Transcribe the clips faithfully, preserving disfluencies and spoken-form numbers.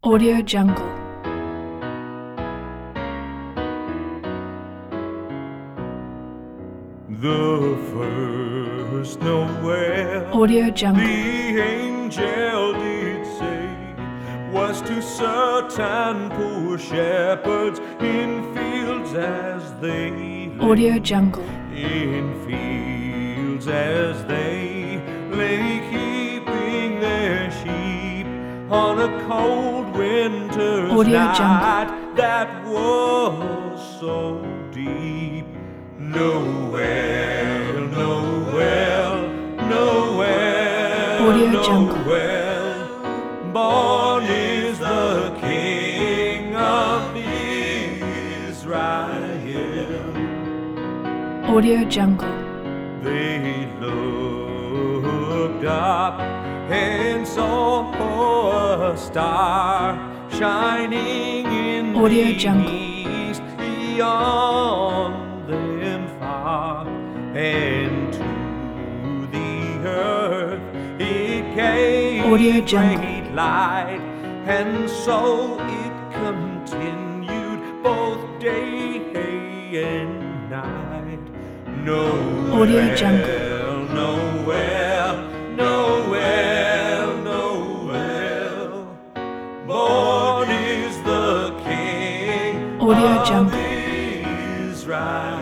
Audio Jungle. The first Noel, Audio Jungle. the angel did say, was to certain poor shepherds in fields as they lay. Audio Jungle. In fields as they lay, keeping their sheep on a cold winter's Audio night Jungle. that was so deep. Noel, Noel, Noel, Audio Jungle. Noel, born is the King of Israel. Audio Jungle. They looked up and saw a star shining in Audio the Jungle. east beyond them far, and to the earth it gave Audio Jungle. great light, and so it continued both day and night. Noel, Audio Jungle. Noel, Noel, Noel, born is the King Audio of Jungle. Israel.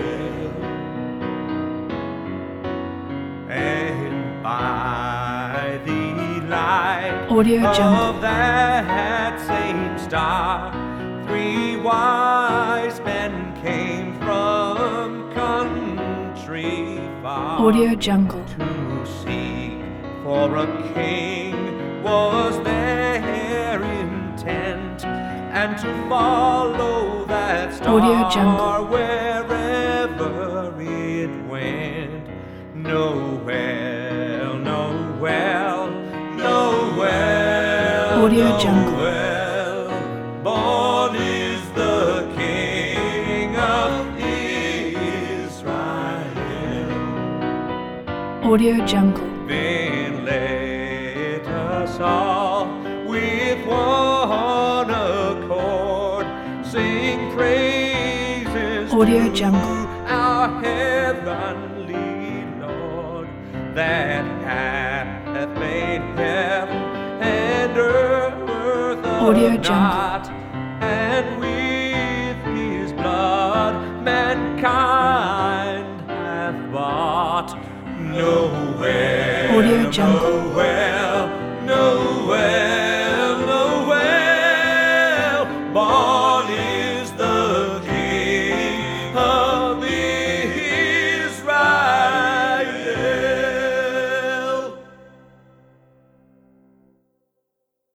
And by the light Audio Jungle. of that same star, three wise men came from country far. Audio Jungle. To seek for a king was their intent, and to follow that Audio star Jungle. wherever it went. Noel, Noel, Noel, Audio Jungle. Noel, born is the King of Israel. Audio Jungle. Then let us all with one accord sing praises Audio to Jungle. our heavenly Lord, that hath made heaven and earth Audio of Jungle. naught, and with his blood mankind hath bought. Noel, Audio Jungle. Noel,